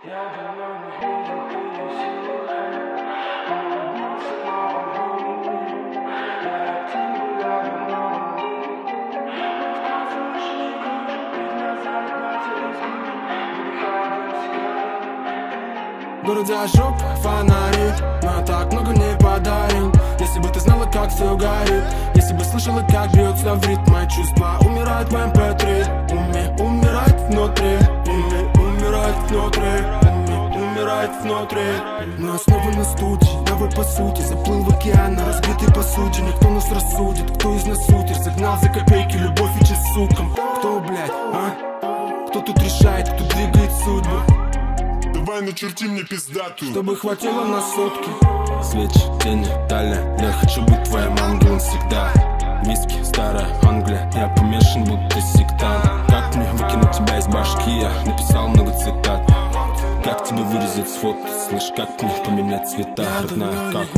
В городе ожог фонари, но так много не подарил. Если бы ты знала, как все горит, если бы слышала, как бьется в ритм, мои чувства умирают в MP3. Умирает внутри, умирает внутри, умирает внутри. Но снова на студии, давай по сути. Заплыл в океан на разбитой посуде. Никто нас рассудит, кто из нас сутер. Загнал за копейки любовь и честь сукам. Кто, блядь, а? Кто тут решает, кто двигает судьбу? Давай начерти мне пиздатую, чтобы хватило на сутки. Свечи, тени, далее. Я хочу быть твоим ангелом всегда. Виски, старая Англия. Я помешан, будто сектант. Как мне выкинуть тебя из башки? Я написал много цитат. Как тебе вырезать сфот? Слышь, как мне поменять цвета? Родная, как?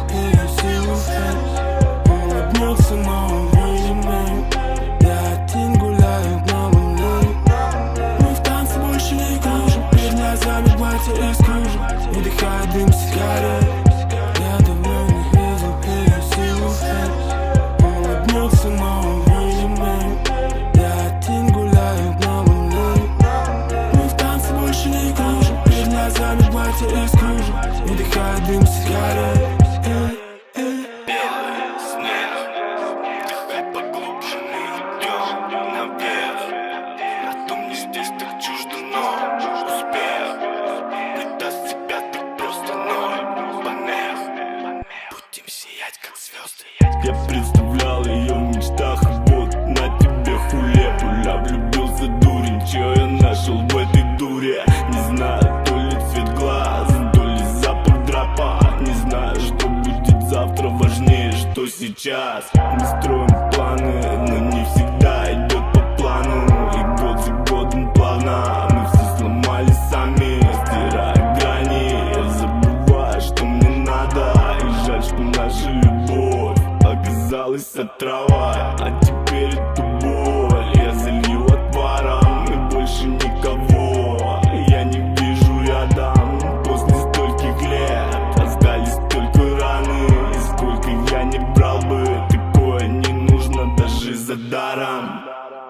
Улыбнется новым временем. Я один гуляю на луне. Мы в танце больше не кружим. Перед глазами платье из кружев. Выдыхая дым сигарет. Я давно не видел ее силуэт. Улыбнется новым временем. Я один гуляю на луне. Мы в танце больше не кружим. Перед глазами платье из кружев. Выдыхая дым сигарет. Я представлял ее в мечтах, и вот на тебе хулепу. Я влюбился, дурень, чё я нашел в этой дуре? Не знаю, то ли цвет глаз, то ли запах драпа. Не знаю, что будет завтра важнее, что сейчас. Мы строим планы, но не всегда идет по плану. И год за годом плавно мы все сломали сами, стирая грани. Я забываю, что мне надо, и жаль, что наша любовь оказалась отравой, а теперь эту боль я залью отваром, и больше никого я не вижу рядом. После стольких лет остались только раны, и сколько я не брал бы, такое не нужно даже за даром.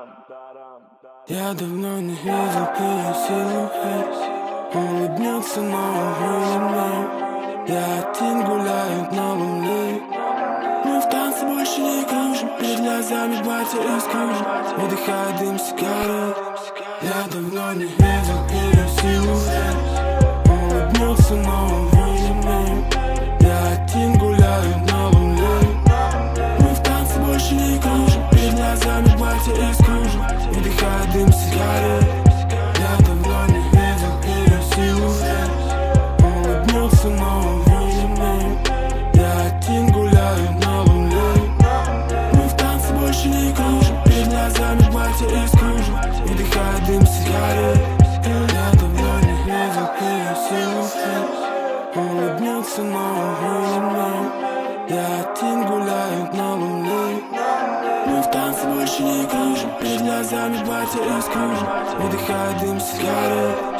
Я давно не видел ее силуэт. Улыбнется новым временем. Я один гуляю на луне. Мы в танце больше не кружим. Перед глазами платье из кружев. Выдыхая дым сигарет. Я давно не видел ее силуэт. Улыбнется новым временем. Я один гуляю на луне. Мы в танце больше не кружим. Перед глазами платье из кружев. Выдыхая дым сигарет. Я давно не видел ее силуэт. Улыбнется новым временем. Я один гуляю на луне. Мы в танце больше не кружим. Перед глазами платье из кружев. Выдыхая дым сигарет. Я давно не видел ее силуэт. Улыбнется новым временем. Я один гуляю на луне. Мы в танце больше не кружим. Перед глазами платье из кружев. Выдыхая дым сигарет.